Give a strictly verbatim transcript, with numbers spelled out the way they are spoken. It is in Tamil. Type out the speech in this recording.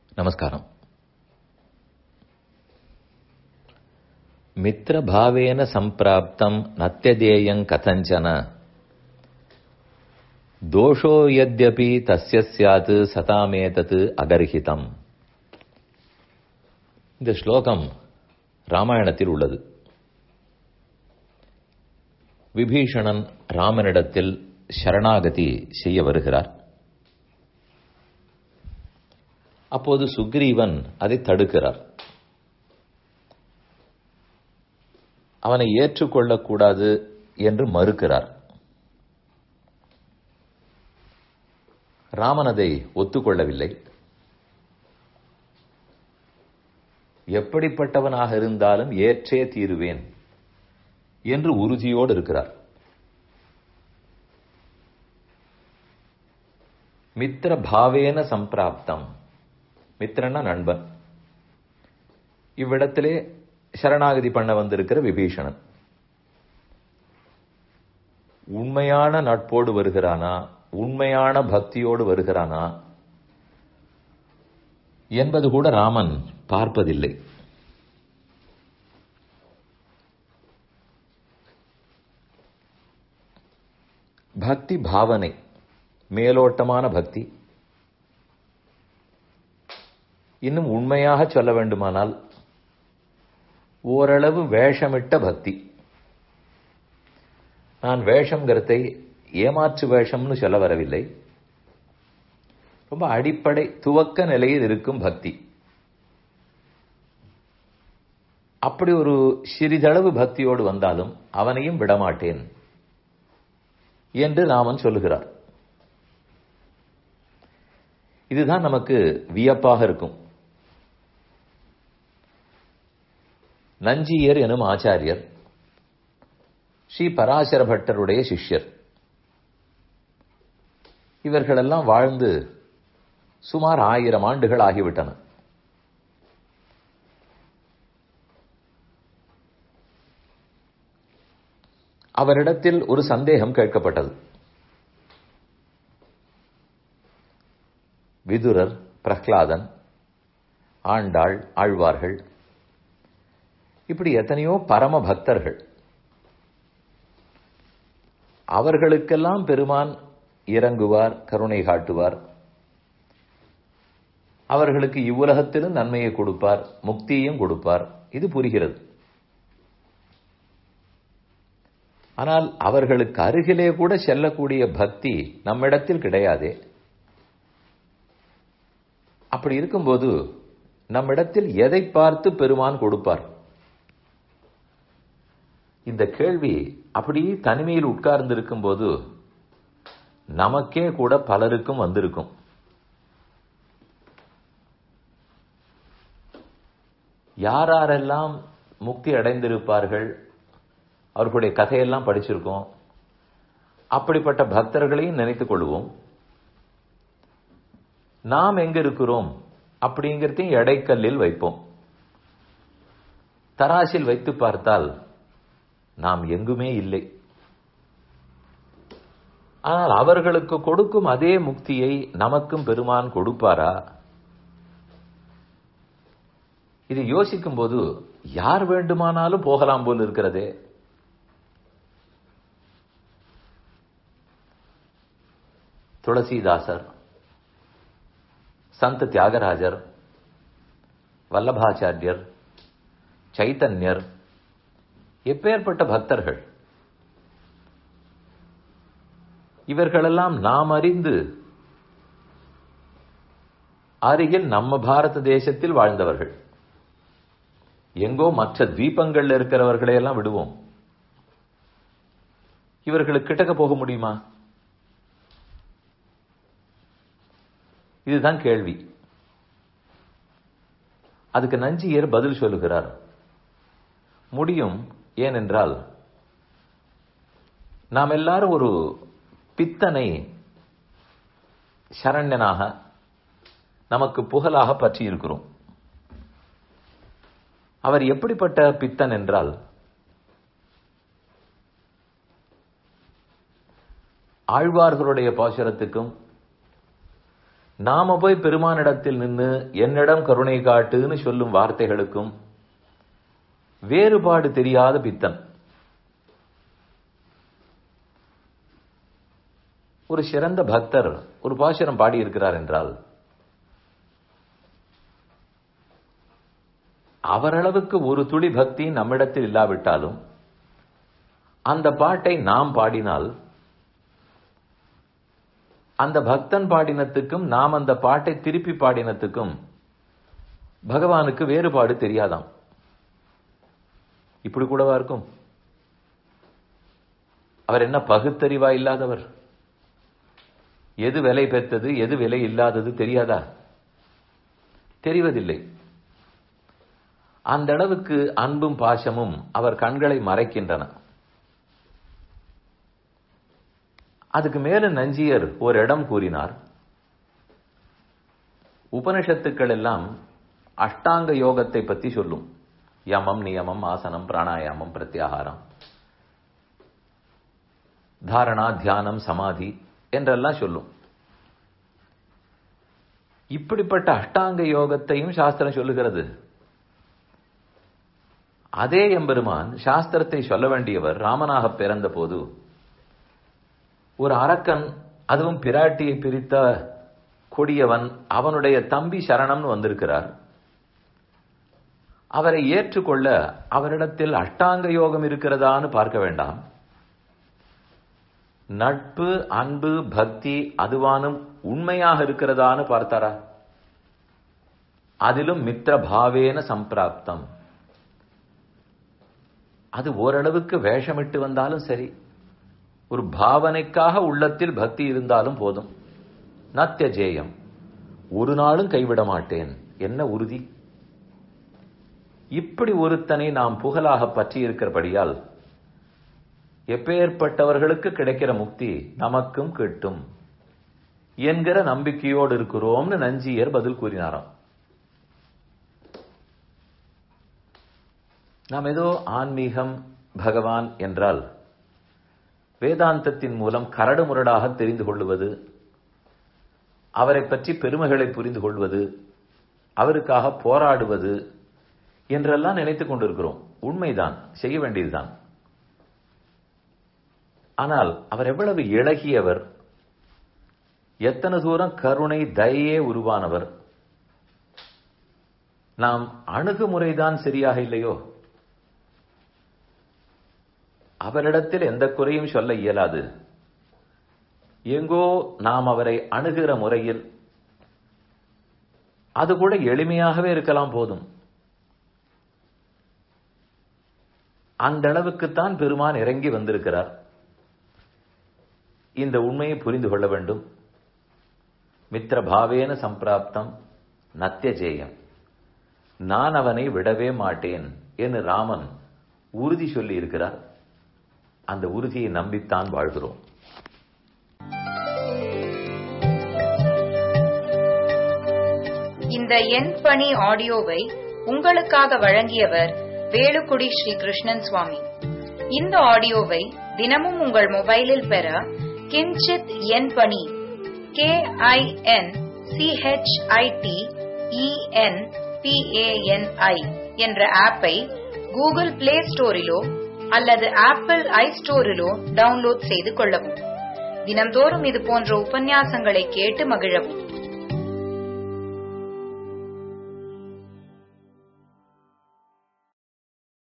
நமஸ்காரம். மித்ரபாவேன சம்பிராப்தம் நத்யதேயங் கதஞ்சன தோஷோ யத்யபி தஸ்ய ஸ்யாத் சதாமேதத் அகர்ஹிதம். இந்த ஸ்லோகம் ராமாயணத்தில் உள்ளது. விபீஷணன் ராமனிடத்தில் சரணாகதி செய்ய வருகிறார். அப்போது சுக்ரீவன் அதை தடுக்கிறார். அவனை ஏற்றுக்கொள்ளக்கூடாது என்று மறுக்கிறார். ராமன் அதை ஒத்துக்கொள்ளவில்லை. எப்படிப்பட்டவனாக இருந்தாலும் ஏற்றே தீருவேன் என்று உறுதியோடு இருக்கிறார். மித்ர பாவேன சம்பிராப்தம். மித்திரன்னா நண்பன். இவ்விடத்திலே சரணாகதி பண்ண வந்திருக்கிற விபீஷணன் உண்மையான நட்போடு வருகிறானா, உண்மையான பக்தியோடு வருகிறானா என்பது கூட ராமன் பார்ப்பதில்லை. பக்தி பாவனை, மேலோட்டமான பக்தி. இன்னும் உண்மையாக சொல்ல வேண்டுமானால் ஓரளவு வேஷமிட்ட பக்தி. நான் வேஷம்ங்கிறதை ஏமாற்று வேஷம்னு சொல்ல வரவில்லை. ரொம்ப அடிப்படை துவக்க நிலையில் இருக்கும் பக்தி. அப்படி ஒரு சிறிதளவு பக்தியோடு வந்தாலும் அவனையும் விடமாட்டேன் என்று ராமன் சொல்லுகிறார். இதுதான் நமக்கு வியப்பாக இருக்கும். நஞ்சியர் எனும் ஆச்சாரியர் ஸ்ரீ பராசர பட்டருடைய சிஷ்யர். இவர்களெல்லாம் வாழ்ந்து சுமார் ஆயிரம் ஆண்டுகள் ஆகிவிட்டன. அவரிடத்தில் ஒரு சந்தேகம் கேட்கப்பட்டது. விதுரர், பிரஹ்லாதன், ஆண்டாள், ஆழ்வார்கள், இப்படி எத்தனையோ பரம பக்தர்கள். அவர்களுக்கெல்லாம் பெருமான் இறங்குவார், கருணை காட்டுவார். அவர்களுக்கு இவ்வுலகத்திலும் நன்மையை கொடுப்பார், முக்தியையும் கொடுப்பார். இது புரிகிறது. ஆனால் அவர்களுக்கு அருகிலே கூட செல்லக்கூடிய பக்தி நம்மிடத்தில் கிடையாதே. அப்படி இருக்கும்போது நம்மிடத்தில் எதை பார்த்து பெருமான் கொடுப்பார்? இந்த கேள்வி அப்படி தனிமையில் உட்கார்ந்து இருக்கும் போது நமக்கே கூட பலருக்கும் வந்திருக்கும். யாரெல்லாம் முக்தி அடைந்திருப்பார்கள், அவர்களுடைய கதையெல்லாம் படிச்சிருக்கோம். அப்படிப்பட்ட பக்தர்களையும் நினைத்துக் கொள்வோம். நாம் எங்க இருக்கிறோம் அப்படிங்கிறதையும் எடைக்கல்லில் வைப்போம். தராசில் வைத்து பார்த்தால் நாம் எங்குமே இல்லை. ஆனால் அவர்களுக்கு கொடுக்கும் அதே முக்தியை நமக்கும் பெருமான் கொடுப்பாரா? இதை யோசிக்கும் போது யார் வேண்டுமானாலும் போகலாம் போல் இருக்கிறதே. துளசிதாசர், சந்த தியாகராஜர், வல்லபாச்சாரியர், சைத்தன்யர், எப்பேற்பட்ட பக்தர்கள். இவர்களெல்லாம் நாம் அறிந்து அருகில் நம்ம பாரத தேசத்தில் வாழ்ந்தவர்கள். எங்கோ மற்ற தீபங்கள்ல இருக்கிறவர்களையெல்லாம் விடுவோம். இவர்களுக்கு கிட்டக்க போக முடியுமா? இதுதான் கேள்வி. அதுக்கு நஞ்சியர் பதில் சொல்லுகிறார். முடியும். ஏனென்றால் நாம் எல்லாரும் ஒரு பித்தனை சரண்யனாக நமக்கு புகழாக பற்றி இருக்கிறோம். அவர் எப்படிப்பட்ட பித்தன் என்றால், ஆழ்வார்களுடைய பாசுரத்துக்கும் நாம போய் பெருமானிடத்தில் நின்று என்னிடம் கருணை காட்டுன்னு சொல்லும் வார்த்தைகளுக்கும் வேறுபாடு தெரியாத பித்தன். ஒரு சிறந்த பக்தர் ஒரு பாசுரம் பாடியிருக்கிறார் என்றால் அவரளவுக்கு ஒரு துளி பக்தி நம்மிடத்தில் இல்லாவிட்டாலும் அந்த பாட்டை நாம் பாடினால் அந்த பக்தன் பாடினத்துக்கும் நாம் அந்த பாட்டை திருப்பி பாடினத்துக்கும் பகவானுக்கு வேறுபாடு தெரியாதாம். இப்படி கூடவா இருக்கும்? அவர் என்ன பகுத்தறிவா இல்லாதவர்? எது விலை பெற்றது எது விலை இல்லாதது தெரியாதா? தெரிவதில்லை. அந்த அளவுக்கு அன்பும் பாசமும் அவர் கண்களை மறைக்கின்றன. அதுக்கு மேல நஞ்சியர் ஒரு இடம் கூறினார். உபனிஷத்துக்கள் எல்லாம் அஷ்டாங்க யோகத்தை பற்றி சொல்லும். யமம், நியமம், ஆசனம், பிராணாயாமம், பிரத்யாகாரம், தாரணா, தியானம், சமாதி என்றெல்லாம் சொல்லும். இப்படிப்பட்ட அஷ்டாங்க யோகத்தையும் சாஸ்திரம் சொல்லுகிறது. அதே எம்பெருமான் சாஸ்திரத்தை சொல்ல வேண்டியவர் ராமனாக பிறந்த போது ஒரு அரக்கன், அதுவும் பிராட்டியை பிரித்த கொடியவன், அவனுடைய தம்பி சரணம்னு வந்திருக்கிறார். அவரை ஏற்றுக்கொள்ள அவரிடத்தில் அஷ்டாங்க யோகம் இருக்கிறதான்னு பார்க்க வேண்டாம். நட்பு, அன்பு, பக்தி அதுவானும் உண்மையாக இருக்கிறதான்னு பார்த்தாரா? அதிலும் மித்திர பாவேன சம்பிராப்தம். அது ஓரளவுக்கு வேஷமிட்டு வந்தாலும் சரி, ஒரு பாவனைக்காக உள்ளத்தில் பக்தி இருந்தாலும் போதும். நத்யஜேயம், ஒரு நாளும் கைவிட மாட்டேன், என்ன உறுதி? இப்படி ஒருத்தனை நாம் புகழாக பற்றி இருக்கிறபடியால் எப்பேற்பட்டவர்களுக்கு கிடைக்கிற முக்தி நமக்கும் கிட்டும் என்கிற நம்பிக்கையோடு இருக்கிறோம்னு நஞ்சியர் பதில் கூறினாராம். நாம் ஏதோ ஆன்மீகம், பகவான் என்றால் வேதாந்தத்தின் மூலம் கரடு முரடாக தெரிந்து கொள்வது, அவரை பற்றி பெருமைகளை புரிந்து கொள்வது, அவருக்காக போராடுவது என்றெல்லாம் நினைத்துக் கொண்டிருக்கிறோம். உண்மைதான், செய்ய வேண்டியதுதான். ஆனால் அவர் எவ்வளவு இளகியவர், எத்தனை தூரம் கருணை, தயையே உருவானவர். நாம் அணுகுமுறைதான் சரியாக இல்லையோ? அவரிடத்தில் எந்த குறையும் சொல்ல இயலாது. எங்கோ நாம் அவரை அணுகிற முறையில் அது கூட எளிமையாகவே இருக்கலாம், போதும். அந்த அளவுக்குத்தான் பெருமான் இறங்கி வந்திருக்கிறார். இந்த உண்மையை புரிந்து கொள்ள வேண்டும். மித்திர பாவேன சம்பிராப்தம் நத்யஜேயம், நான் அவனை விடவே மாட்டேன் என்று ராமன் உறுதி சொல்லி இருக்கிறார். அந்த உறுதியை நம்பித்தான் வாழ்கிறோம். இந்த என் பணி ஆடியோவை உங்களுக்காக வழங்கியவர் வேலுக்குடி ஸ்ரீ கிருஷ்ணன் சுவாமி. இந்த ஆடியோவை தினமும் உங்கள் மொபைலில் பெற கிஞ்சித் என் பணி கே ஐ என் சிஹெச்ஐடி இஎன் பிஏஎன்ஐ என்ற ஆப்பை கூகுள் பிளே ஸ்டோரிலோ அல்லது ஆப்பிள் ஐ ஸ்டோரிலோ டவுன்லோட் செய்து கொள்ளவும். தினம்தோறும் இது போன்ற உபன்யாசங்களை கேட்டு மகிழவும்.